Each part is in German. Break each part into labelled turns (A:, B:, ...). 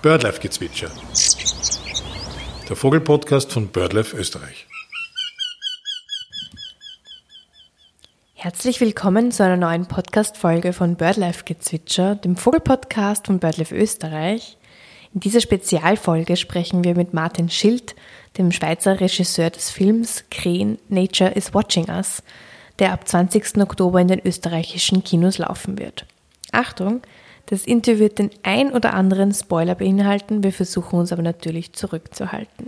A: BirdLife-Gezwitscher. Der Vogelpodcast von BirdLife Österreich.
B: Herzlich willkommen zu einer neuen Podcast-Folge von BirdLife-Gezwitscher, dem Vogelpodcast von BirdLife Österreich. In dieser Spezialfolge sprechen wir mit Martin Schild, dem Schweizer Regisseur des Films Krähen Nature is Watching Us, der ab 20. Oktober in den österreichischen Kinos laufen wird. Achtung, das Interview wird den ein oder anderen Spoiler beinhalten, wir versuchen uns aber natürlich zurückzuhalten.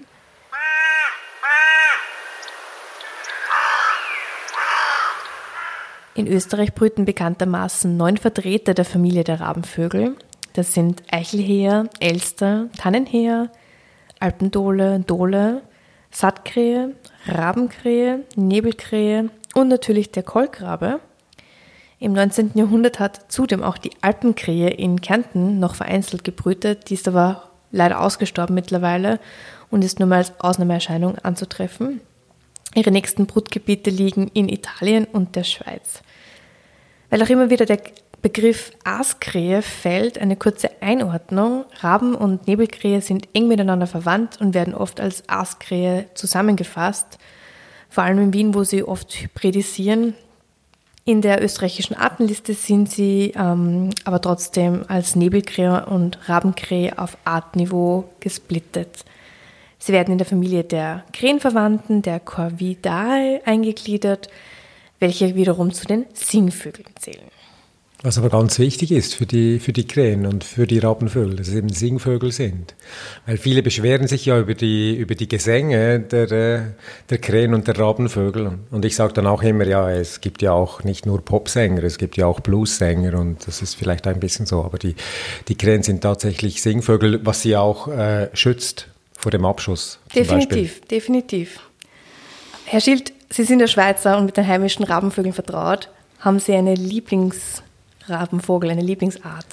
B: In Österreich brüten bekanntermaßen 9 Vertreter der Familie der Rabenvögel. Das sind Eichelheer, Elster, Tannenheer, Alpendole, Dole, Sattkrähe, Rabenkrähe, Nebelkrähe und natürlich der Kolkrabe. Im 19. Jahrhundert hat zudem auch die Alpenkrähe in Kärnten noch vereinzelt gebrütet, die ist aber leider ausgestorben mittlerweile und ist nur mal als Ausnahmeerscheinung anzutreffen. Ihre nächsten Brutgebiete liegen in Italien und der Schweiz. Weil auch immer wieder der Begriff Aaskrähe fällt, eine kurze Einordnung. Raben- und Nebelkrähe sind eng miteinander verwandt und werden oft als Aaskrähe zusammengefasst, vor allem in Wien, wo sie oft hybridisieren. In der österreichischen Artenliste sind sie aber trotzdem als Nebelkrähe und Rabenkrähe auf Artniveau gesplittet. Sie werden in der Familie der Krähenverwandten, der Corvidae, eingegliedert, welche wiederum zu den Singvögeln zählen.
C: Was aber ganz wichtig ist für die Krähen und für die Rabenvögel, dass es eben Singvögel sind. Weil viele beschweren sich ja über die Gesänge der Krähen und der Rabenvögel. Und ich sage dann auch immer, ja, es gibt ja auch nicht nur Popsänger, es gibt ja auch Bluessänger und das ist vielleicht ein bisschen so. Aber die Krähen sind tatsächlich Singvögel, was sie auch schützt vor dem Abschuss.
B: Definitiv. Herr Schild, Sie sind der Schweizer und mit den heimischen Rabenvögeln vertraut. Haben Sie eine Lieblingsrabenvogel, eine Lieblingsart?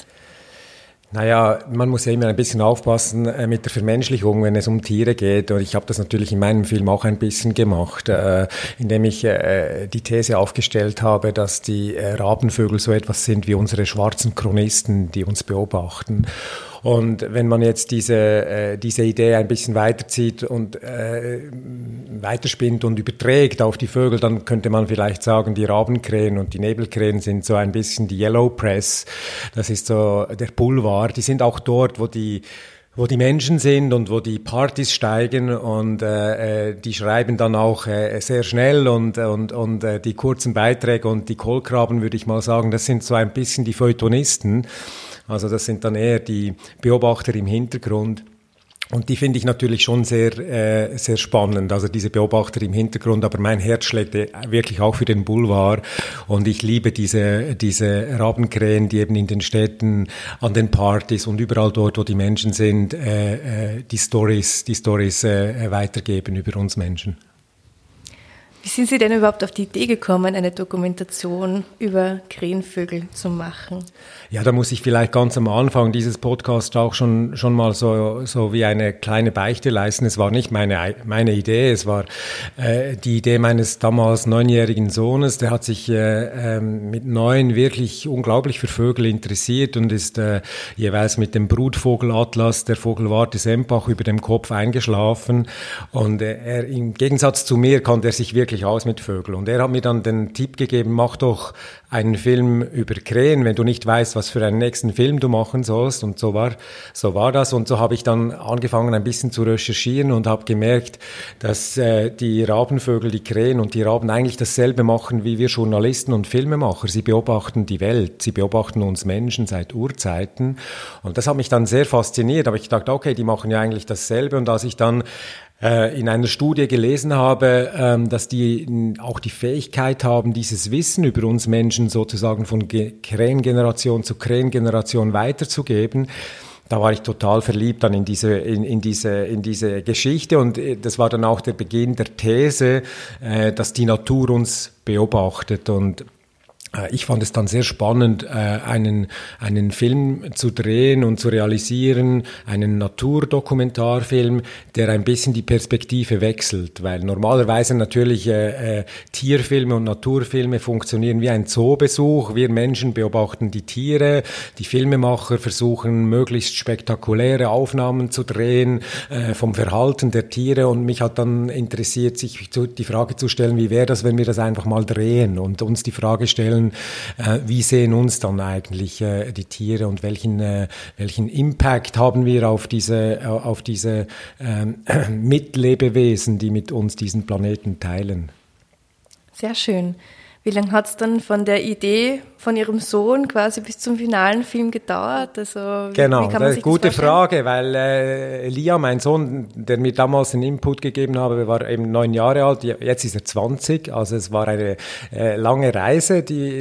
C: Naja, man muss ja immer ein bisschen aufpassen mit der Vermenschlichung, wenn es um Tiere geht. Und ich habe das natürlich in meinem Film auch ein bisschen gemacht, indem ich die These aufgestellt habe, dass die Rabenvögel so etwas sind wie unsere schwarzen Chronisten, die uns beobachten. Und wenn man jetzt diese Idee ein bisschen weiterzieht und weiterspinnt und überträgt auf die Vögel, dann könnte man vielleicht sagen, die Rabenkrähen und die Nebelkrähen sind so ein bisschen die Yellow Press. Das ist so der Boulevard. Die sind auch dort, wo die Menschen sind und wo die Partys steigen und die schreiben dann auch sehr schnell und die kurzen Beiträge und die Kolkraben, würde ich mal sagen, das sind so ein bisschen die Feuilletonisten. Also das sind dann eher die Beobachter im Hintergrund. Und die finde ich natürlich schon sehr, sehr spannend, also diese Beobachter im Hintergrund, aber mein Herz schlägt wirklich auch für den Boulevard und ich liebe diese Rabenkrähen, die eben in den Städten, an den Partys und überall dort, wo die Menschen sind, die Stories weitergeben über uns Menschen.
B: Wie sind Sie denn überhaupt auf die Idee gekommen, eine Dokumentation über Krähenvögel zu machen?
C: Ja, da muss ich vielleicht ganz am Anfang dieses Podcasts auch schon mal so wie eine kleine Beichte leisten. Es war nicht meine Idee, es war die Idee meines damals 9-jährigen Sohnes. Der hat sich mit 9 wirklich unglaublich für Vögel interessiert und ist jeweils mit dem Brutvogelatlas der Vogelwarte Sempach über dem Kopf eingeschlafen. Und er im Gegensatz zu mir kannte er sich wirklich aus mit Vögeln. Und er hat mir dann den Tipp gegeben, mach doch einen Film über Krähen, wenn du nicht weißt, was für einen nächsten Film du machen sollst. Und so war das. Und so habe ich dann angefangen, ein bisschen zu recherchieren und habe gemerkt, dass die Rabenvögel, die Krähen und die Raben eigentlich dasselbe machen wie wir Journalisten und Filmemacher. Sie beobachten die Welt, sie beobachten uns Menschen seit Urzeiten. Und das hat mich dann sehr fasziniert. Aber ich dachte, okay, die machen ja eigentlich dasselbe. Und als ich dann in einer Studie gelesen habe, dass die auch die Fähigkeit haben, dieses Wissen über uns Menschen sozusagen von Krähengeneration zu Krähengeneration weiterzugeben. Da war ich total verliebt dann in diese Geschichte und das war dann auch der Beginn der These, dass die Natur uns beobachtet und Ich fand es dann sehr spannend, einen Film zu drehen und zu realisieren, einen Naturdokumentarfilm, der ein bisschen die Perspektive wechselt, weil normalerweise natürlich Tierfilme und Naturfilme funktionieren wie ein Zoobesuch. Wir Menschen beobachten die Tiere, die Filmemacher versuchen möglichst spektakuläre Aufnahmen zu drehen vom Verhalten der Tiere, und mich hat dann interessiert, sich die Frage zu stellen, wie wäre das, wenn wir das einfach mal drehen und uns die Frage stellen, wie sehen uns dann eigentlich die Tiere und welchen Impact haben wir auf diese Mitlebewesen, die mit uns diesen Planeten teilen.
B: Sehr schön. Wie lange hat es dann von der Idee von Ihrem Sohn quasi bis zum finalen Film gedauert? Also
C: genau,
B: wie kann man
C: das ist
B: sich
C: eine gute
B: das vorstellen?
C: Frage, weil Liam, mein Sohn, der mir damals den Input gegeben habe, war eben 9 Jahre alt, jetzt ist er 20, also es war eine lange Reise,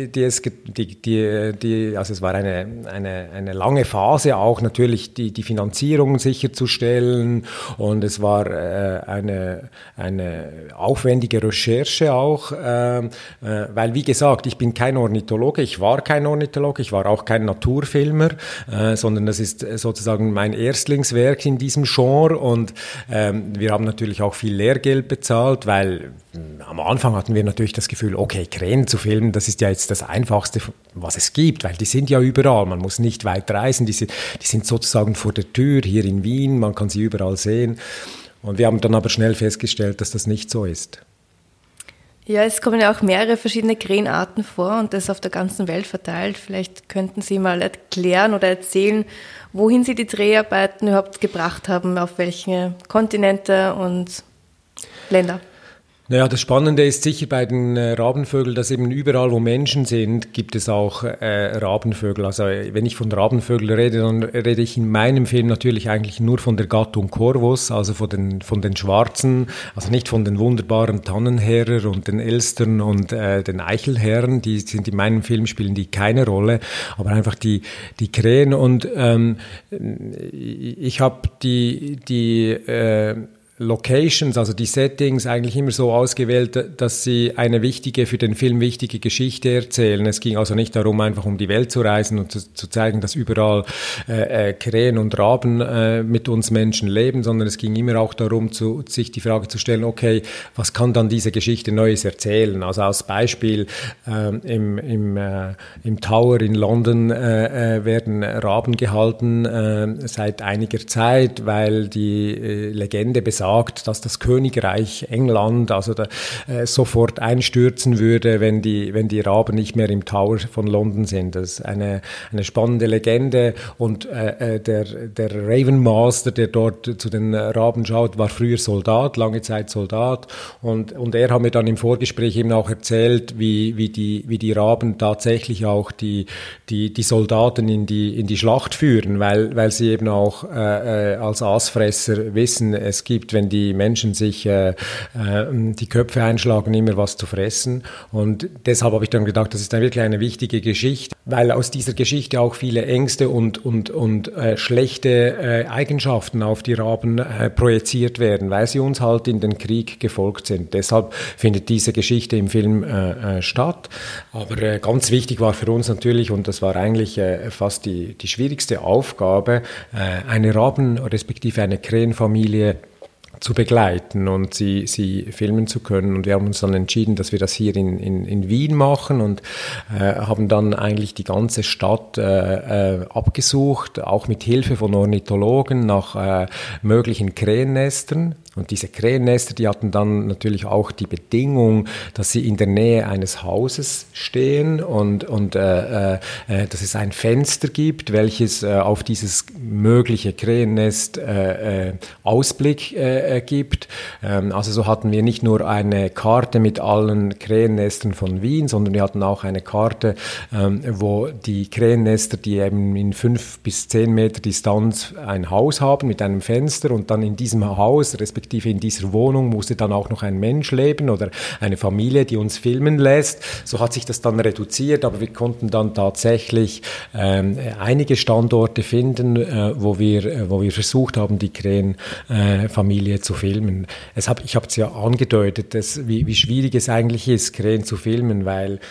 C: also es war eine lange Phase auch, natürlich die Finanzierung sicherzustellen, und es war eine aufwendige Recherche auch, weil, wie gesagt, ich bin kein Ornithologe, ich war kein Ornithologe, ich war auch kein Naturfilmer, sondern das ist sozusagen mein Erstlingswerk in diesem Genre, und wir haben natürlich auch viel Lehrgeld bezahlt, weil am Anfang hatten wir natürlich das Gefühl, okay, Krähen zu filmen, das ist ja jetzt das Einfachste, was es gibt, weil die sind ja überall, man muss nicht weit reisen, die sind sozusagen vor der Tür hier in Wien, man kann sie überall sehen, und wir haben dann aber schnell festgestellt, dass das nicht so ist.
B: Ja, es kommen ja auch mehrere verschiedene Krähenarten vor und das auf der ganzen Welt verteilt. Vielleicht könnten Sie mal erklären oder erzählen, wohin Sie die Dreharbeiten überhaupt gebracht haben, auf welche Kontinente und Länder.
C: Naja, das Spannende ist sicher bei den Rabenvögeln, dass eben überall, wo Menschen sind, gibt es auch Rabenvögel. Also wenn ich von Rabenvögeln rede, dann rede ich in meinem Film natürlich eigentlich nur von der Gattung Corvus, also von den Schwarzen, also nicht von den wunderbaren Tannenherren und den Elstern und den Eichelherren, die sind in meinem Film, spielen die keine Rolle, aber einfach die Krähen, und ich habe die Locations, also die Settings, eigentlich immer so ausgewählt, dass sie für den Film wichtige Geschichte erzählen. Es ging also nicht darum, einfach um die Welt zu reisen und zu zeigen, dass überall Krähen und Raben mit uns Menschen leben, sondern es ging immer auch darum, sich die Frage zu stellen, okay, was kann dann diese Geschichte Neues erzählen? Also als Beispiel, im Tower in London werden Raben gehalten seit einiger Zeit, weil die Legende besagt, dass das Königreich England sofort einstürzen würde, wenn die Raben nicht mehr im Tower von London sind. Das ist eine spannende Legende, und der Ravenmaster, der dort zu den Raben schaut, war früher Soldat, lange Zeit Soldat, und er hat mir dann im Vorgespräch eben auch erzählt, wie die Raben tatsächlich auch die Soldaten in die Schlacht führen, weil sie eben auch als Aasfresser wissen, es gibt, wenn die Menschen sich die Köpfe einschlagen, immer was zu fressen. Und deshalb habe ich dann gedacht, das ist wirklich eine wichtige Geschichte, weil aus dieser Geschichte auch viele Ängste und schlechte Eigenschaften auf die Raben projiziert werden, weil sie uns halt in den Krieg gefolgt sind. Deshalb findet diese Geschichte im Film statt. Aber ganz wichtig war für uns natürlich, und das war eigentlich fast die schwierigste Aufgabe, eine Raben- respektive eine Krähenfamilie zu begleiten und sie filmen zu können. Und wir haben uns dann entschieden, dass wir das hier in Wien machen, und haben dann eigentlich die ganze Stadt abgesucht, auch mit Hilfe von Ornithologen nach möglichen Krähennestern. Und diese Krähennester, die hatten dann natürlich auch die Bedingung, dass sie in der Nähe eines Hauses stehen und dass es ein Fenster gibt, welches auf dieses mögliche Krähennest Ausblick gibt. Also so hatten wir nicht nur eine Karte mit allen Krähennestern von Wien, sondern wir hatten auch eine Karte, wo die Krähennester, die eben in 5 bis 10 Meter Distanz ein Haus haben mit einem Fenster, und dann in diesem Haus, respektive in dieser Wohnung, musste dann auch noch ein Mensch leben oder eine Familie, die uns filmen lässt. So hat sich das dann reduziert, aber wir konnten dann tatsächlich einige Standorte finden, wo wir versucht haben, die Krähenfamilie zu filmen. Ich habe es ja angedeutet, wie schwierig es eigentlich ist, Krähen zu filmen, weil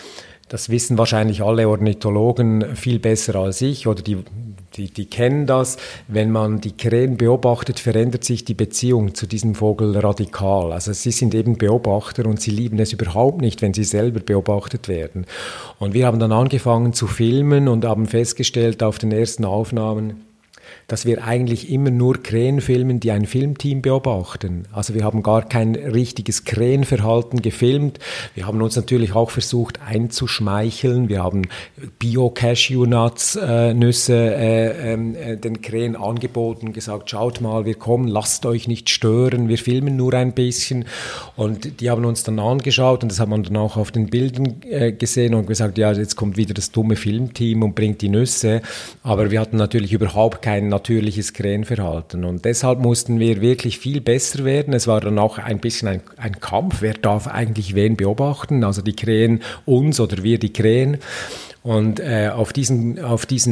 C: das wissen wahrscheinlich alle Ornithologen viel besser als ich oder die kennen das. Wenn man die Krähen beobachtet, verändert sich die Beziehung zu diesem Vogel radikal. Also sie sind eben Beobachter und sie lieben es überhaupt nicht, wenn sie selber beobachtet werden. Und wir haben dann angefangen zu filmen und haben festgestellt auf den ersten Aufnahmen, dass wir eigentlich immer nur Krähen filmen, die ein Filmteam beobachten. Also wir haben gar kein richtiges Krähenverhalten gefilmt. Wir haben uns natürlich auch versucht einzuschmeicheln. Wir haben Bio-Cashew-Nuts, Nüsse den Krähen angeboten, gesagt, schaut mal, wir kommen, lasst euch nicht stören, wir filmen nur ein bisschen. Und die haben uns dann angeschaut und das hat man dann auch auf den Bildern gesehen und gesagt, ja, jetzt kommt wieder das dumme Filmteam und bringt die Nüsse. Aber wir hatten natürlich überhaupt kein natürliches Krähenverhalten. Und deshalb mussten wir wirklich viel besser werden. Es war dann auch ein bisschen ein Kampf. Wer darf eigentlich wen beobachten? Also die Krähen uns oder wir die Krähen. Und auf diese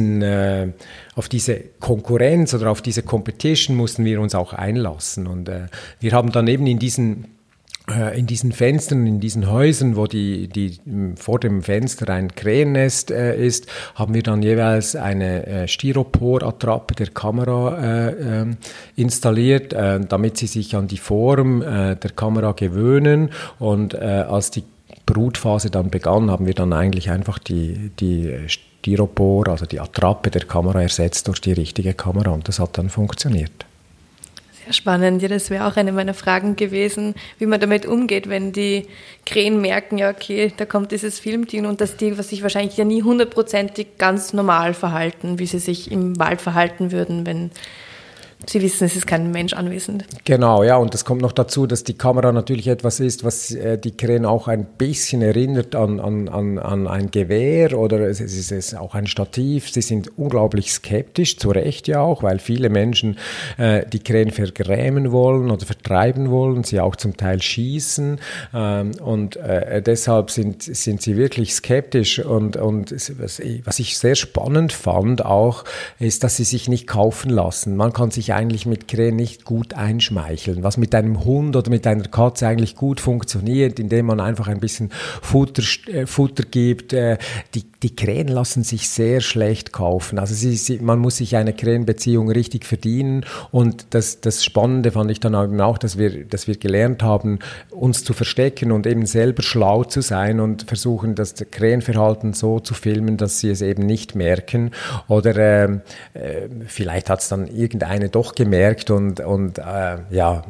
C: Konkurrenz oder auf diese Competition mussten wir uns auch einlassen. Und wir haben dann eben in diesen Fenstern, in diesen Häusern, wo die vor dem Fenster ein Krähennest ist, haben wir dann jeweils eine Styropor-Attrappe der Kamera installiert, damit sie sich an die Form der Kamera gewöhnen. Und als die Brutphase dann begann, haben wir dann eigentlich einfach die Styropor, also die Attrappe der Kamera ersetzt durch die richtige Kamera und das hat dann funktioniert.
B: Sehr spannend. Ja, das wäre auch eine meiner Fragen gewesen, wie man damit umgeht, wenn die Krähen merken, ja okay, da kommt dieses Filmteam und dass die, was sich wahrscheinlich ja nie 100%ig ganz normal verhalten, wie sie sich im Wald verhalten würden, wenn Sie wissen, es ist kein Mensch anwesend. Genau, ja, und es kommt noch dazu, dass die Kamera natürlich etwas ist, was die Krähen auch ein bisschen erinnert an ein Gewehr oder es ist auch ein Stativ. Sie sind unglaublich skeptisch, zu Recht ja auch, weil viele Menschen die Krähen vergrämen wollen oder vertreiben wollen, sie auch zum Teil schießen und deshalb sind sie wirklich skeptisch und was ich sehr spannend fand auch, ist, dass sie sich nicht kaufen lassen. Man kann sich eigentlich mit Krähen nicht gut einschmeicheln. Was mit einem Hund oder mit einer Katze eigentlich gut funktioniert, indem man einfach ein bisschen Futter gibt. Die Krähen lassen sich sehr schlecht kaufen. Also man muss sich eine Krähenbeziehung richtig verdienen und das Spannende fand ich dann auch, dass wir gelernt haben, uns zu verstecken und eben selber schlau zu sein und versuchen, das Krähenverhalten so zu filmen, dass sie es eben nicht merken oder vielleicht hat es dann irgendeine doch gemerkt und immer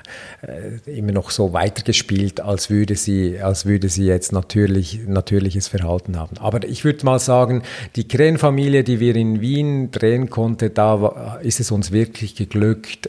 B: noch so weitergespielt, als würde sie jetzt natürliches Verhalten haben. Aber ich würde mal sagen, die Krähenfamilie, die wir in Wien drehen konnten, da ist es uns wirklich geglückt,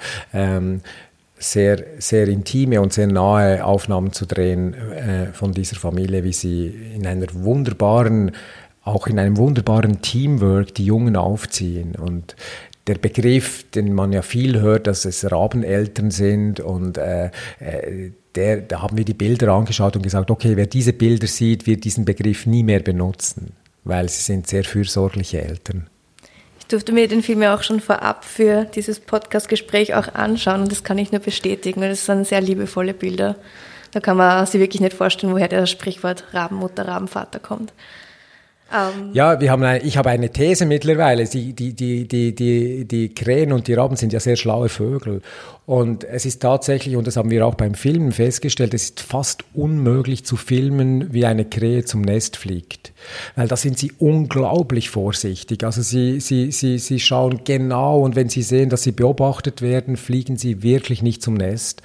B: sehr, sehr intime und sehr nahe Aufnahmen zu drehen von dieser Familie, wie sie in einem wunderbaren Teamwork die Jungen aufziehen. Und der Begriff, den man ja viel hört, dass es Rabeneltern sind und da haben wir die Bilder angeschaut und gesagt, okay, wer diese Bilder sieht, wird diesen Begriff nie mehr benutzen, weil sie sind sehr fürsorgliche Eltern. Ich durfte mir den Film ja auch schon vorab für dieses Podcast-Gespräch auch anschauen und das kann ich nur bestätigen, weil das sind sehr liebevolle Bilder. Da kann man sich wirklich nicht vorstellen, woher das Sprichwort Rabenmutter, Rabenvater kommt. Ja, ich habe eine These mittlerweile. Die Krähen und die Raben sind ja sehr schlaue Vögel. Und es ist tatsächlich, und das haben wir auch beim Filmen festgestellt, es ist fast unmöglich zu filmen, wie eine Krähe zum Nest fliegt. Weil da sind sie unglaublich vorsichtig. Also sie schauen genau und wenn sie sehen, dass sie beobachtet werden, fliegen sie wirklich nicht zum Nest.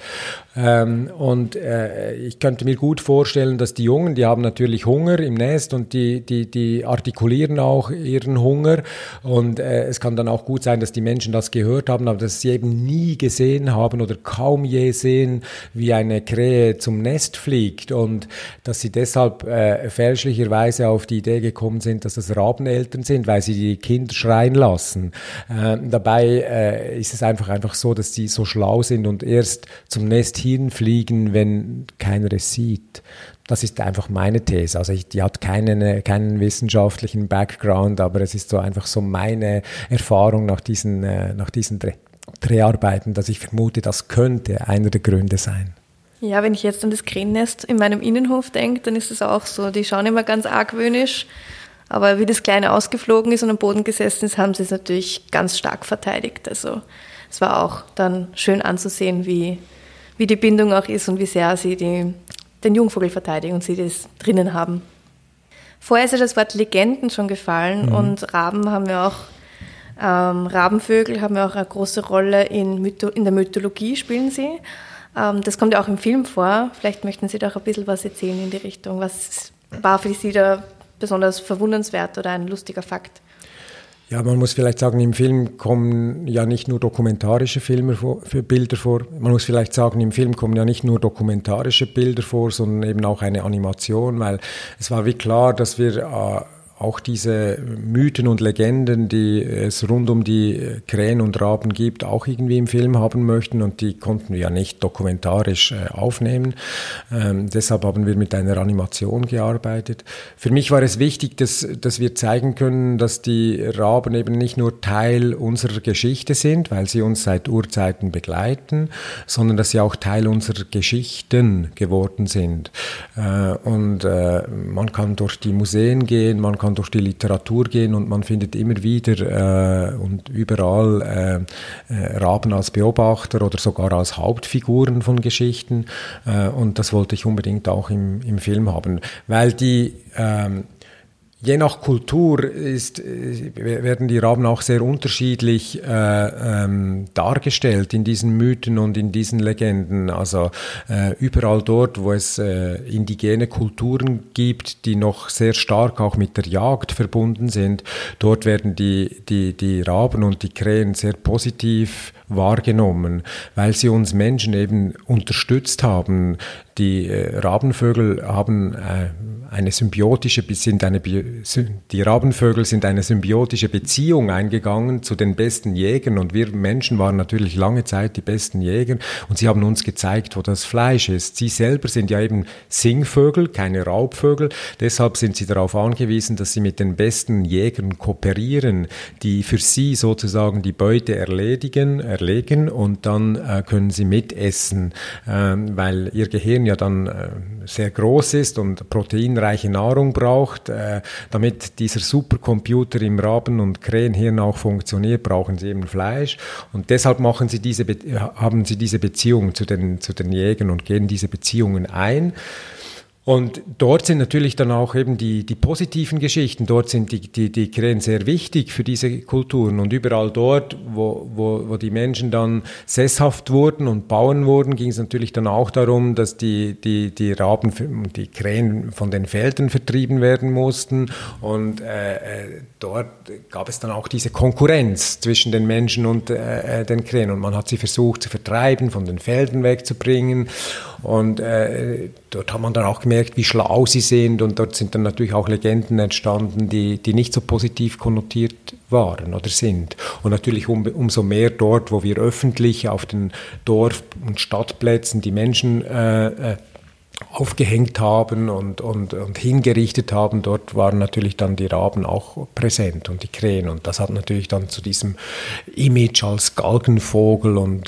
B: Ich könnte mir gut vorstellen, dass die Jungen, die haben natürlich Hunger im Nest und die artikulieren auch ihren Hunger. Und es kann dann auch gut sein, dass die Menschen das gehört haben, aber dass sie eben nie gesehen haben oder kaum je sehen, wie eine Krähe zum Nest fliegt und dass sie deshalb fälschlicherweise auf die Idee gekommen sind, dass das Rabeneltern sind, weil sie die Kinder schreien lassen. Dabei ist es einfach so, dass sie so schlau sind und erst zum Nest hinfliegen, wenn keiner es sieht. Das ist einfach meine These. Also die hat keinen wissenschaftlichen Background, aber es ist so einfach so meine Erfahrung nach diesen Dreharbeiten, dass ich vermute, das könnte einer der Gründe sein. Ja, wenn ich jetzt an das Krähennest in meinem Innenhof denke, dann ist es auch so. Die schauen immer ganz argwöhnisch, aber wie das Kleine ausgeflogen ist und am Boden gesessen ist, haben sie es natürlich ganz stark verteidigt. Also es war auch dann schön anzusehen, wie die Bindung auch ist und wie sehr sie den Jungvogel verteidigen und sie das drinnen haben. Vorher ist ja das Wort Legenden schon gefallen und Raben haben ja auch, Rabenvögel haben ja auch eine große Rolle in der Mythologie, spielen sie. Das kommt ja auch im Film vor. Vielleicht möchten Sie da auch ein bisschen was erzählen in die Richtung. Was war für Sie da besonders verwundernswert oder ein lustiger Fakt?
C: Ja, man muss vielleicht sagen, im Film kommen ja nicht nur dokumentarische Bilder vor. Man muss vielleicht sagen, im Film kommen ja nicht nur dokumentarische Bilder vor, sondern eben auch eine Animation, weil es war wie klar, dass wir auch diese Mythen und Legenden, die es rund um die Krähen und Raben gibt, auch irgendwie im Film haben möchten, und die konnten wir ja nicht dokumentarisch aufnehmen. Deshalb haben wir mit einer Animation gearbeitet. Für mich war es wichtig, dass wir zeigen können, dass die Raben eben nicht nur Teil unserer Geschichte sind, weil sie uns seit Urzeiten begleiten, sondern dass sie auch Teil unserer Geschichten geworden sind. Und man kann durch die Museen gehen, man kann durch die Literatur gehen und man findet immer wieder und überall Raben als Beobachter oder sogar als Hauptfiguren von Geschichten, und das wollte ich unbedingt auch im Film haben, weil die je nach Kultur werden die Raben auch sehr unterschiedlich dargestellt in diesen Mythen und in diesen Legenden. Also überall dort, wo es indigene Kulturen gibt, die noch sehr stark auch mit der Jagd verbunden sind, dort werden die Raben und die Krähen sehr positiv wahrgenommen, weil sie uns Menschen eben unterstützt haben. Die Rabenvögel haben die Rabenvögel sind eine symbiotische Beziehung eingegangen zu den besten Jägern, und wir Menschen waren natürlich lange Zeit die besten Jäger, und sie haben uns gezeigt, wo das Fleisch ist. Sie selber sind ja eben Singvögel, keine Raubvögel, deshalb sind sie darauf angewiesen, dass sie mit den besten Jägern kooperieren, die für sie sozusagen die Beute erlegen, und dann können sie mitessen, weil ihr Gehirn ja dann sehr groß ist und proteinreiche Nahrung braucht. Damit dieser Supercomputer im Raben- und Krähenhirn auch funktioniert, brauchen sie eben Fleisch, und deshalb haben sie diese Beziehung zu den Jägern und gehen diese Beziehungen ein. Und dort sind natürlich dann auch eben die positiven Geschichten, dort sind die Krähen sehr wichtig für diese Kulturen, und überall dort, wo die Menschen dann sesshaft wurden und Bauern wurden, ging es natürlich dann auch darum, dass die Raben und die Krähen von den Feldern vertrieben werden mussten, und dort gab es dann auch diese Konkurrenz zwischen den Menschen und den Krähen, und man hat sie versucht zu vertreiben, von den Feldern wegzubringen, und dort hat man dann auch gemerkt, wie schlau sie sind, und dort sind dann natürlich auch Legenden entstanden, die nicht so positiv konnotiert waren oder sind. Und natürlich umso mehr dort, wo wir öffentlich auf den Dorf- und Stadtplätzen die Menschen aufgehängt haben und hingerichtet haben, dort waren natürlich dann die Raben auch präsent und die Krähen, und das hat natürlich dann zu diesem Image als Galgenvogel und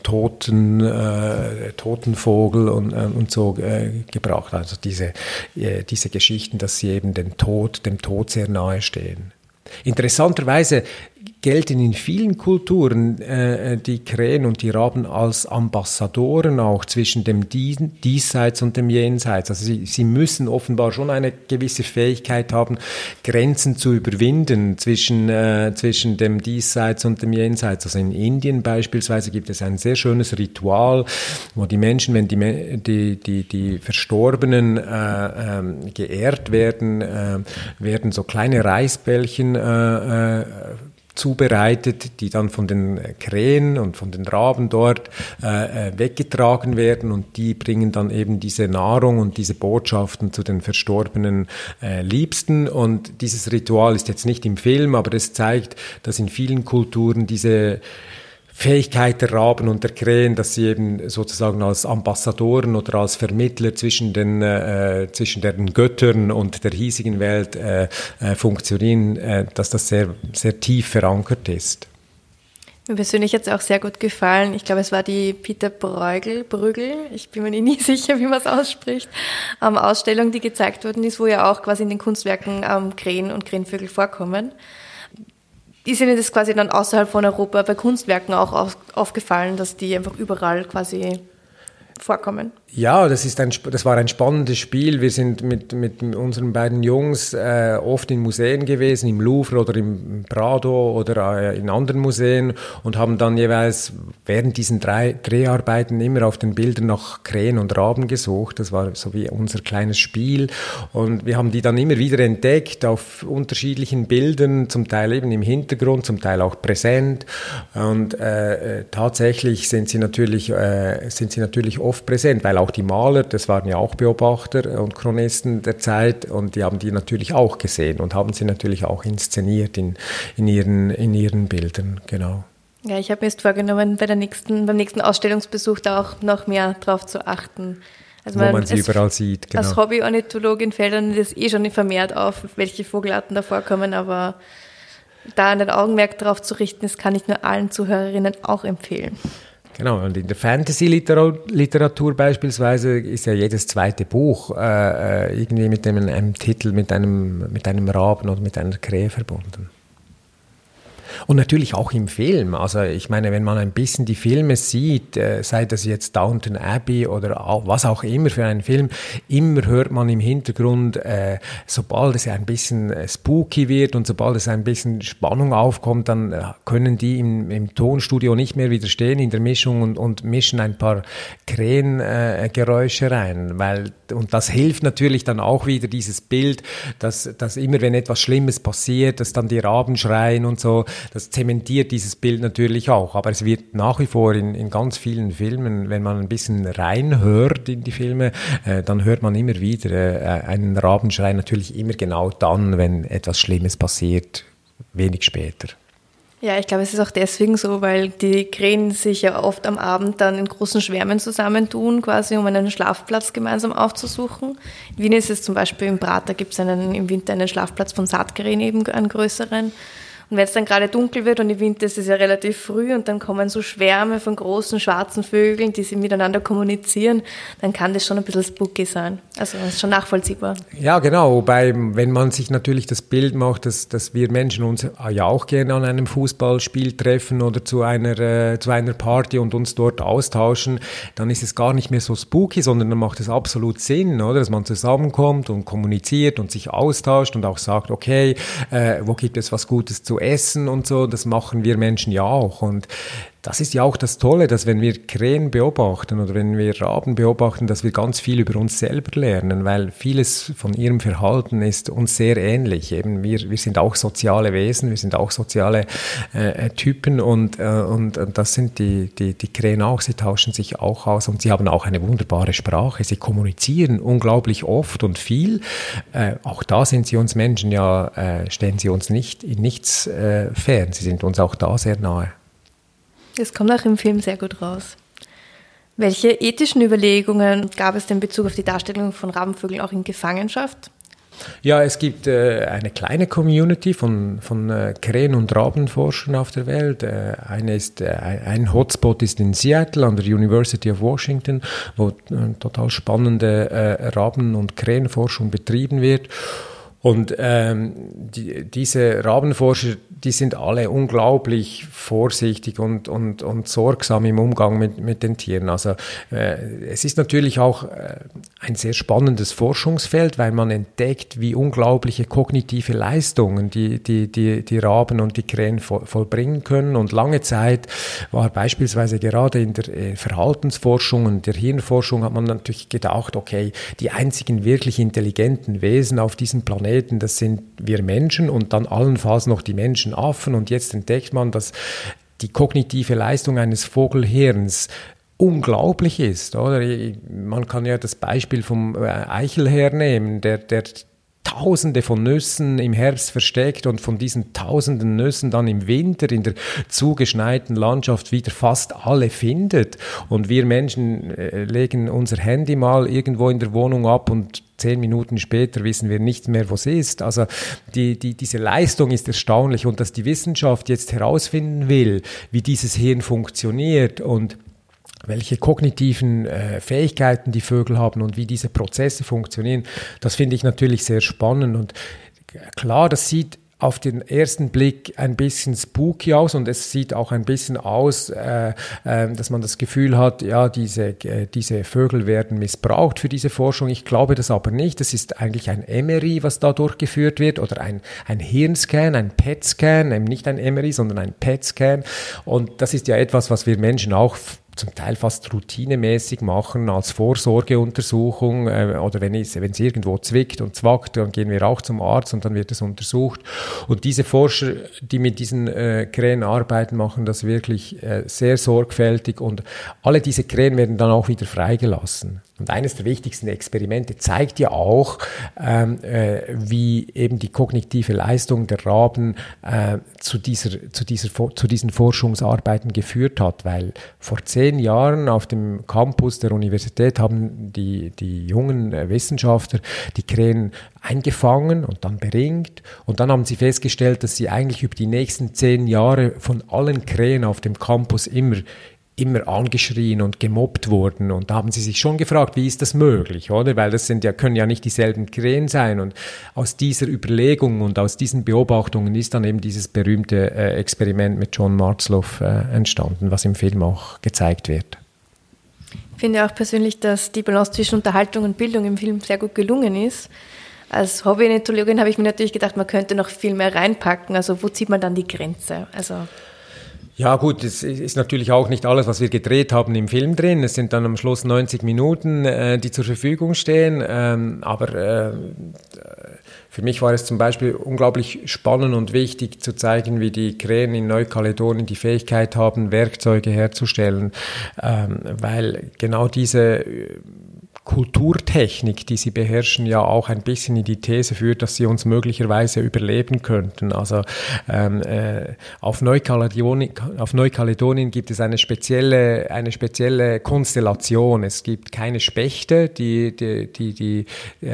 C: Totenvogel und so gebracht. Also diese Geschichten, dass sie eben dem Tod sehr nahe stehen. Interessanterweise gelten in vielen Kulturen die Krähen und die Raben als Ambassadoren auch zwischen dem Diesseits und dem Jenseits. Also sie müssen offenbar schon eine gewisse Fähigkeit haben, Grenzen zu überwinden zwischen dem Diesseits und dem Jenseits. Also in Indien beispielsweise gibt es ein sehr schönes Ritual, wo die Menschen, wenn die Verstorbenen geehrt werden, werden so kleine Reisbällchen zubereitet, die dann von den Krähen und von den Raben dort weggetragen werden, und die bringen dann eben diese Nahrung und diese Botschaften zu den verstorbenen Liebsten. Und dieses Ritual ist jetzt nicht im Film, aber es zeigt, dass in vielen Kulturen diese Fähigkeit der Raben und der Krähen, dass sie eben sozusagen als Ambassadoren oder als Vermittler zwischen den Göttern und der hiesigen Welt funktionieren, dass das sehr, sehr tief verankert ist.
B: Mir persönlich hat es auch sehr gut gefallen. Ich glaube, es war die Peter Bruegel, ich bin mir nie sicher, wie man es ausspricht, Ausstellung, die gezeigt worden ist, wo ja auch quasi in den Kunstwerken Krähen und Krähenvögel vorkommen. Ist Ihnen das quasi dann außerhalb von Europa bei Kunstwerken auch aufgefallen, dass die einfach überall quasi vorkommen?
C: Ja, das war ein spannendes Spiel. Wir sind mit unseren beiden Jungs oft in Museen gewesen, im Louvre oder im Prado oder in anderen Museen und haben dann jeweils während diesen 3 Dreharbeiten immer auf den Bildern nach Krähen und Raben gesucht. Das war so wie unser kleines Spiel und wir haben die dann immer wieder entdeckt auf unterschiedlichen Bildern, zum Teil eben im Hintergrund, zum Teil auch präsent und tatsächlich sind sie natürlich oft präsent, weil auch die Maler, das waren ja auch Beobachter und Chronisten der Zeit und die haben die natürlich auch gesehen und haben sie natürlich auch inszeniert in ihren Bildern, genau.
B: Ja, ich habe mir jetzt vorgenommen, beim nächsten Ausstellungsbesuch da auch noch mehr drauf zu achten. Also
C: wo man sie überall sieht, genau.
B: Als Hobby-Ornithologin fällt dann das schon vermehrt auf, welche Vogelarten da vorkommen, aber da ein Augenmerk drauf zu richten, das kann ich nur allen Zuhörerinnen auch empfehlen.
C: Genau, und in der Fantasy-Literatur beispielsweise ist ja jedes zweite Buch irgendwie mit einem Titel, mit einem Raben oder mit einer Krähe verbunden. Und natürlich auch im Film. Also ich meine, wenn man ein bisschen die Filme sieht, sei das jetzt Downton Abbey oder was auch immer für einen Film, immer hört man im Hintergrund, sobald es ein bisschen spooky wird und sobald es ein bisschen Spannung aufkommt, dann können die im Tonstudio nicht mehr widerstehen in der Mischung und mischen ein paar Krähengeräusche rein. Und das hilft natürlich dann auch wieder, dieses Bild, dass immer, wenn etwas Schlimmes passiert, dass dann die Raben schreien und so, das zementiert dieses Bild natürlich auch. Aber es wird nach wie vor in ganz vielen Filmen, wenn man ein bisschen reinhört in die Filme, dann hört man immer wieder einen Rabenschrei, natürlich immer genau dann, wenn etwas Schlimmes passiert, wenig später.
B: Ja, ich glaube, es ist auch deswegen so, weil die Krähen sich ja oft am Abend dann in großen Schwärmen zusammentun, quasi um einen Schlafplatz gemeinsam aufzusuchen. In Wien ist es zum Beispiel im Prater, gibt es im Winter einen Schlafplatz von Saatkrähen, eben einen größeren. Und wenn es dann gerade dunkel wird und im Winter ist es ja relativ früh und dann kommen so Schwärme von großen schwarzen Vögeln, die sie miteinander kommunizieren, dann kann das schon ein bisschen spooky sein. Also das ist schon nachvollziehbar.
C: Ja, genau. Wobei, wenn man sich natürlich das Bild macht, dass wir Menschen uns ja auch gerne an einem Fußballspiel treffen oder zu einer Party und uns dort austauschen, dann ist es gar nicht mehr so spooky, sondern dann macht es absolut Sinn, oder? Dass man zusammenkommt und kommuniziert und sich austauscht und auch sagt, okay, wo gibt es was Gutes zu essen und so, das machen wir Menschen ja auch. Und das ist ja auch das Tolle, dass wenn wir Krähen beobachten oder wenn wir Raben beobachten, dass wir ganz viel über uns selber lernen, weil vieles von ihrem Verhalten ist uns sehr ähnlich. Eben wir sind auch soziale Wesen, wir sind auch soziale Typen und das sind die Krähen auch. Sie tauschen sich auch aus und sie haben auch eine wunderbare Sprache. Sie kommunizieren unglaublich oft und viel. Auch da sind sie uns Menschen ja, stehen sie uns nicht in nichts fern. Sie sind uns auch da sehr nahe.
B: Das kommt auch im Film sehr gut raus. Welche ethischen Überlegungen gab es denn in Bezug auf die Darstellung von Rabenvögeln auch in Gefangenschaft?
C: Ja, es gibt eine kleine Community von Krähen- und Rabenforschern auf der Welt. Ein Hotspot ist in Seattle an der University of Washington, wo total spannende Raben- und Krähenforschung betrieben wird. Und diese Rabenforscher, die sind alle unglaublich vorsichtig und sorgsam im Umgang mit den Tieren. Also es ist natürlich auch ein sehr spannendes Forschungsfeld, weil man entdeckt, wie unglaubliche kognitive Leistungen die Raben und die Krähen vollbringen können. Und lange Zeit war beispielsweise gerade in der Verhaltensforschung und der Hirnforschung hat man natürlich gedacht, okay, die einzigen wirklich intelligenten Wesen auf diesem Planeten, das sind wir Menschen und dann allenfalls noch die Menschenaffen. Und jetzt entdeckt man, dass die kognitive Leistung eines Vogelhirns unglaublich ist, oder? Man kann ja das Beispiel vom Eichelherr nehmen, der Tausende von Nüssen im Herbst versteckt und von diesen tausenden Nüssen dann im Winter in der zugeschneiten Landschaft wieder fast alle findet. Und wir Menschen legen unser Handy mal irgendwo in der Wohnung ab und 10 Minuten später wissen wir nicht mehr, wo es ist. Also diese Leistung ist erstaunlich, und dass die Wissenschaft jetzt herausfinden will, wie dieses Hirn funktioniert und welche kognitiven Fähigkeiten die Vögel haben und wie diese Prozesse funktionieren, das finde ich natürlich sehr spannend. Und klar, das sieht auf den ersten Blick ein bisschen spooky aus, und es sieht auch ein bisschen aus, dass man das Gefühl hat, ja, diese Vögel werden missbraucht für diese Forschung. Ich glaube das aber nicht. Das ist eigentlich ein MRI, was da durchgeführt wird, oder ein Hirnscan, ein PET-Scan, nicht ein MRI, sondern ein PET-Scan. Und das ist ja etwas, was wir Menschen auch zum Teil fast routinemäßig machen als Vorsorgeuntersuchung, oder wenn es irgendwo zwickt und zwackt, dann gehen wir auch zum Arzt und dann wird es untersucht. Und diese Forscher, die mit diesen Krähen arbeiten, machen das wirklich sehr sorgfältig, und alle diese Krähen werden dann auch wieder freigelassen. Und eines der wichtigsten Experimente zeigt ja auch, wie eben die kognitive Leistung der Raben zu diesen Forschungsarbeiten geführt hat, weil vor 10 Jahren auf dem Campus der Universität haben die jungen Wissenschaftler die Krähen eingefangen und dann beringt, und dann haben sie festgestellt, dass sie eigentlich über die nächsten 10 Jahre von allen Krähen auf dem Campus immer angeschrien und gemobbt wurden. Und da haben sie sich schon gefragt, wie ist das möglich, oder? Weil das können ja nicht dieselben Krähen sein. Und aus dieser Überlegung und aus diesen Beobachtungen ist dann eben dieses berühmte Experiment mit John Marzluff entstanden, was im Film auch gezeigt wird.
B: Ich finde auch persönlich, dass die Balance zwischen Unterhaltung und Bildung im Film sehr gut gelungen ist. Als Hobby-Ornithologin habe ich mir natürlich gedacht, man könnte noch viel mehr reinpacken. Also wo zieht man dann die Grenze?
C: Ja gut, es ist natürlich auch nicht alles, was wir gedreht haben, im Film drin. Es sind dann am Schluss 90 Minuten, die zur Verfügung stehen. Aber für mich war es zum Beispiel unglaublich spannend und wichtig zu zeigen, wie die Krähen in Neukaledonien die Fähigkeit haben, Werkzeuge herzustellen, weil genau diese Kulturtechnik, die sie beherrschen, ja auch ein bisschen in die These führt, dass sie uns möglicherweise überleben könnten. Also auf Neukaledonien gibt es eine spezielle Konstellation. Es gibt keine Spechte, die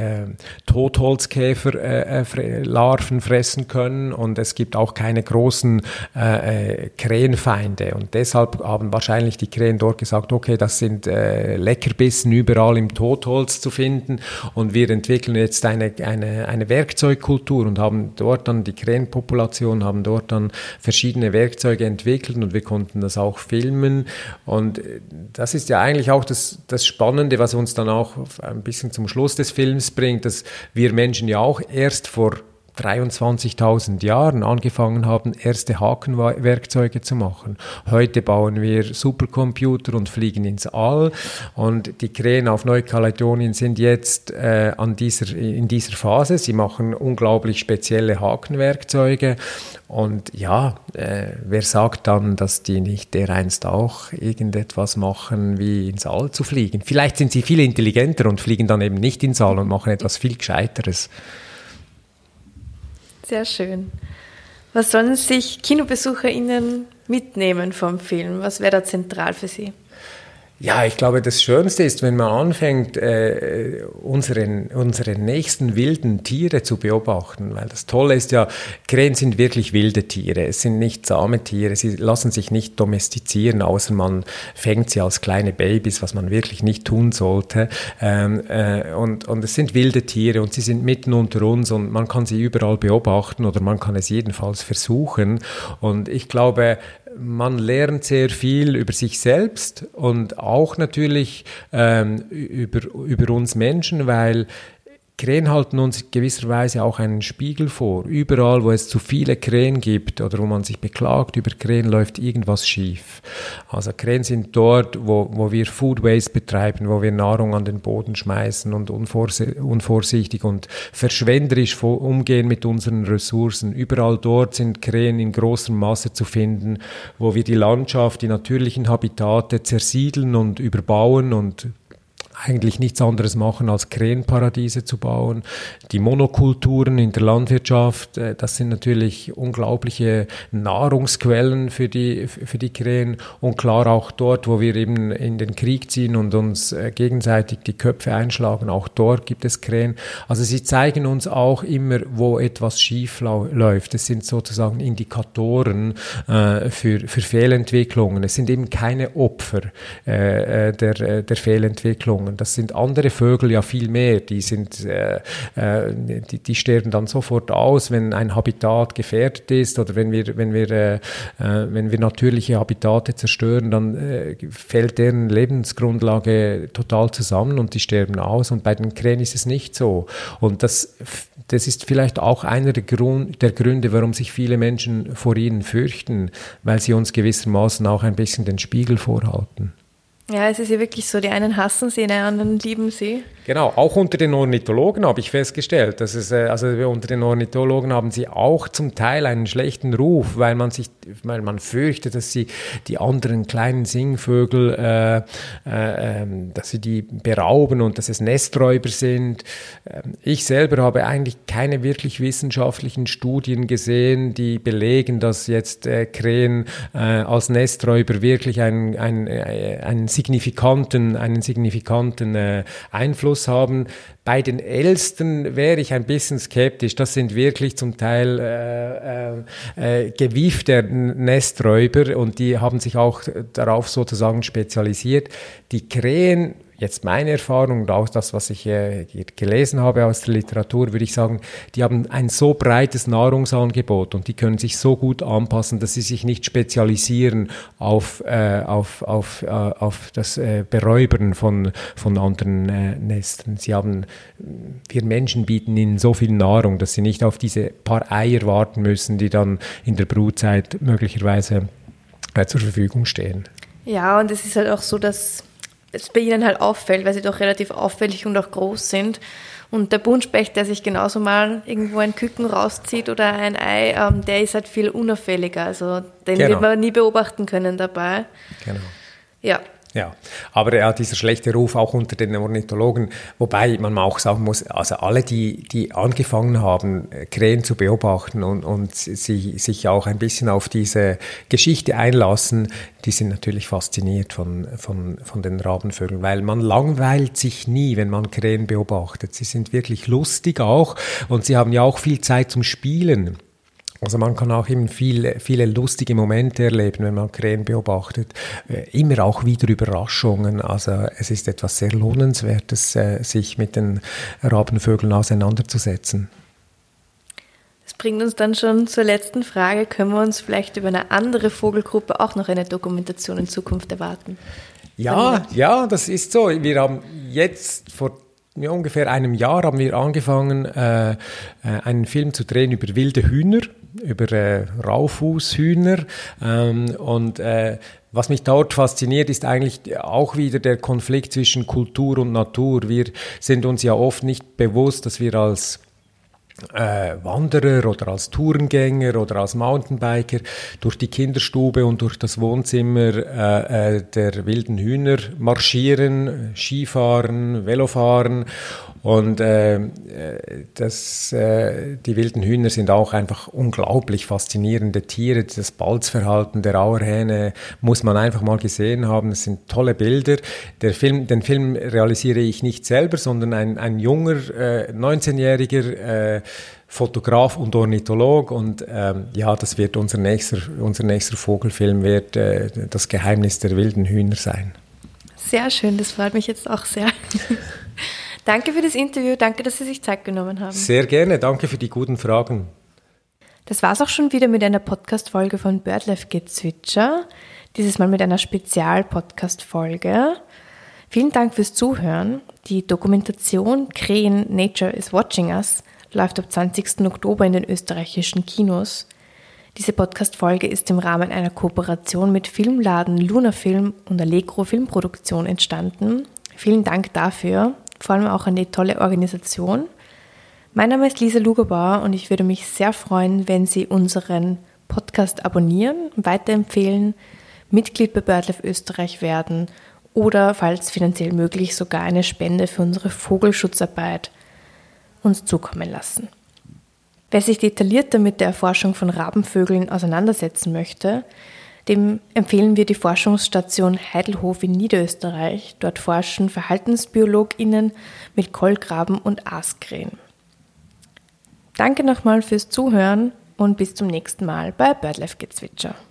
C: Totholzkäferlarven fressen können, und es gibt auch keine großen Krähenfeinde. Und deshalb haben wahrscheinlich die Krähen dort gesagt, okay, das sind Leckerbissen überall im Totholz zu finden, und wir entwickeln jetzt eine Werkzeugkultur und haben dort dann die Krähenpopulation, haben dort dann verschiedene Werkzeuge entwickelt, und wir konnten das auch filmen. Und das ist ja eigentlich auch das Spannende, was uns dann auch ein bisschen zum Schluss des Films bringt, dass wir Menschen ja auch erst vor 23.000 Jahren angefangen haben, erste Hakenwerkzeuge zu machen. Heute bauen wir Supercomputer und fliegen ins All, und die Krähen auf Neukaledonien sind jetzt in dieser Phase. Sie machen unglaublich spezielle Hakenwerkzeuge, und ja, wer sagt dann, dass die nicht dereinst auch irgendetwas machen, wie ins All zu fliegen? Vielleicht sind sie viel intelligenter und fliegen dann eben nicht ins All und machen etwas viel Gescheiteres.
B: Sehr schön. Was sollen sich KinobesucherInnen mitnehmen vom Film? Was wäre da zentral für Sie?
C: Ja, ich glaube, das Schönste ist, wenn man anfängt, unsere nächsten wilden Tiere zu beobachten, weil das Tolle ist ja, Krähen sind wirklich wilde Tiere, es sind nicht zahme Tiere, sie lassen sich nicht domestizieren, außer man fängt sie als kleine Babys, was man wirklich nicht tun sollte, und es sind wilde Tiere, und sie sind mitten unter uns, und man kann sie überall beobachten, oder man kann es jedenfalls versuchen, und ich glaube, man lernt sehr viel über sich selbst und auch natürlich über uns Menschen, weil Krähen halten uns gewisserweise auch einen Spiegel vor. Überall, wo es zu viele Krähen gibt oder wo man sich beklagt über Krähen, läuft irgendwas schief. Also Krähen sind dort, wo wir Food Waste betreiben, wo wir Nahrung an den Boden schmeißen und unvorsichtig und verschwenderisch umgehen mit unseren Ressourcen. Überall dort sind Krähen in großem Maße zu finden, wo wir die Landschaft, die natürlichen Habitate zersiedeln und überbauen und eigentlich nichts anderes machen, als Krähenparadiese zu bauen. Die Monokulturen in der Landwirtschaft, das sind natürlich unglaubliche Nahrungsquellen für die Krähen. Und klar auch dort, wo wir eben in den Krieg ziehen und uns gegenseitig die Köpfe einschlagen, auch dort gibt es Krähen. Also sie zeigen uns auch immer, wo etwas schief läuft. Es sind sozusagen Indikatoren für Fehlentwicklungen. Es sind eben keine Opfer der Fehlentwicklungen. Das sind andere Vögel ja viel mehr. Die sterben dann sofort aus, wenn ein Habitat gefährdet ist oder wenn wir natürliche Habitate zerstören, dann fällt deren Lebensgrundlage total zusammen und die sterben aus. Und bei den Krähen ist es nicht so. Und das ist vielleicht auch einer der Gründe, warum sich viele Menschen vor ihnen fürchten, weil sie uns gewissermaßen auch ein bisschen den Spiegel vorhalten.
B: Ja, es ist ja wirklich so, die einen hassen sie, die anderen lieben sie.
C: Genau, auch unter den Ornithologen habe ich festgestellt, dass unter den Ornithologen haben sie auch zum Teil einen schlechten Ruf, weil man fürchtet, dass sie die anderen kleinen Singvögel, dass sie die berauben und dass es Nesträuber sind. Ich selber habe eigentlich keine wirklich wissenschaftlichen Studien gesehen, die belegen, dass jetzt Krähen als Nesträuber wirklich einen signifikanten Einfluss haben. Bei den Elstern wäre ich ein bisschen skeptisch. Das sind wirklich zum Teil gewiefte Nesträuber und die haben sich auch darauf sozusagen spezialisiert. Die Krähen, jetzt meine Erfahrung und auch das, was ich gelesen habe aus der Literatur, würde ich sagen, die haben ein so breites Nahrungsangebot und die können sich so gut anpassen, dass sie sich nicht spezialisieren auf das Beräubern von anderen Nestern. Wir Menschen bieten ihnen so viel Nahrung, dass sie nicht auf diese paar Eier warten müssen, die dann in der Brutzeit möglicherweise zur Verfügung stehen.
B: Ja, und es ist halt auch so, dass es bei ihnen halt auffällt, weil sie doch relativ auffällig und auch groß sind. Und der Buntspecht, der sich genauso mal irgendwo ein Küken rauszieht oder ein Ei, der ist halt viel unauffälliger. Also den wird man nie beobachten können dabei.
C: Genau.
B: Ja.
C: Ja, aber dieser schlechte Ruf auch unter den Ornithologen, wobei man auch sagen muss, also alle, die angefangen haben, Krähen zu beobachten und sich auch ein bisschen auf diese Geschichte einlassen, die sind natürlich fasziniert von den Rabenvögeln, weil man langweilt sich nie, wenn man Krähen beobachtet. Sie sind wirklich lustig auch und sie haben ja auch viel Zeit zum Spielen. Also man kann auch eben viele lustige Momente erleben, wenn man Krähen beobachtet. Immer auch wieder Überraschungen. Also es ist etwas sehr Lohnenswertes, sich mit den Rabenvögeln auseinanderzusetzen.
B: Das bringt uns dann schon zur letzten Frage. Können wir uns vielleicht über eine andere Vogelgruppe auch noch eine Dokumentation in Zukunft erwarten?
C: Ja, das ist so. Wir haben jetzt vor ungefähr einem Jahr haben wir angefangen, einen Film zu drehen über wilde Hühner, über Raufußhühner. Was mich dort fasziniert, ist eigentlich auch wieder der Konflikt zwischen Kultur und Natur. Wir sind uns ja oft nicht bewusst, dass wir als Wanderer oder als Tourengänger oder als Mountainbiker durch die Kinderstube und durch das Wohnzimmer der wilden Hühner marschieren, Skifahren, Velofahren. Und die wilden Hühner sind auch einfach unglaublich faszinierende Tiere. Das Balzverhalten der Auerhähne muss man einfach mal gesehen haben. Das sind tolle Bilder. Den Film realisiere ich nicht selber, sondern ein junger, 19-jähriger Fotograf und Ornitholog. Und das wird unser nächster Vogelfilm wird das Geheimnis der wilden Hühner sein.
B: Sehr schön, das freut mich jetzt auch sehr. Danke für das Interview, danke, dass Sie sich Zeit genommen haben.
C: Sehr gerne, danke für die guten Fragen.
B: Das war's auch schon wieder mit einer Podcast-Folge von BirdLife-Gezwitscher, dieses Mal mit einer Spezial-Podcast-Folge. Vielen Dank fürs Zuhören. Die Dokumentation Krähen Nature is Watching Us läuft ab 20. Oktober in den österreichischen Kinos. Diese Podcast-Folge ist im Rahmen einer Kooperation mit Filmladen Luna Film und Allegro Filmproduktion entstanden. Vielen Dank dafür. Vor allem auch an die tolle Organisation. Mein Name ist Lisa Lugerbauer und ich würde mich sehr freuen, wenn Sie unseren Podcast abonnieren, weiterempfehlen, Mitglied bei BirdLife Österreich werden oder, falls finanziell möglich, sogar eine Spende für unsere Vogelschutzarbeit uns zukommen lassen. Wer sich detaillierter mit der Erforschung von Rabenvögeln auseinandersetzen möchte, dem empfehlen wir die Forschungsstation Heidelhof in Niederösterreich. Dort forschen VerhaltensbiologInnen mit Kolkraben und Aaskrähen. Danke nochmal fürs Zuhören und bis zum nächsten Mal bei BirdLife Gezwitscher.